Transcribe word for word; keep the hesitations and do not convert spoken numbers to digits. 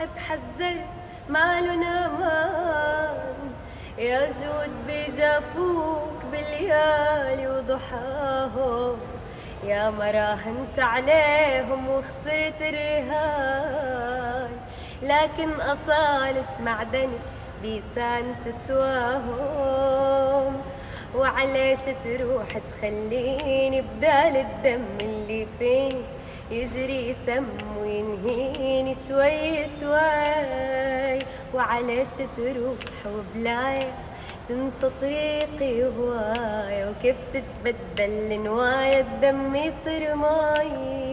صاحب حذرت ماله نامان، يا جود بجافوك بالليالي وضحاهم، يا ما راهنت عليهم وخسرت الرهان، لكن أصالة معدنك بيسان تسواهم، وعليش تروح تخليني بدال الدم اللي فيني يجري سم وينهيني شوي شوي، وعليش تروح وبلايا تنسى طريقي وهوايا، وكيف تتبدل نوايا الدم يصير ماي.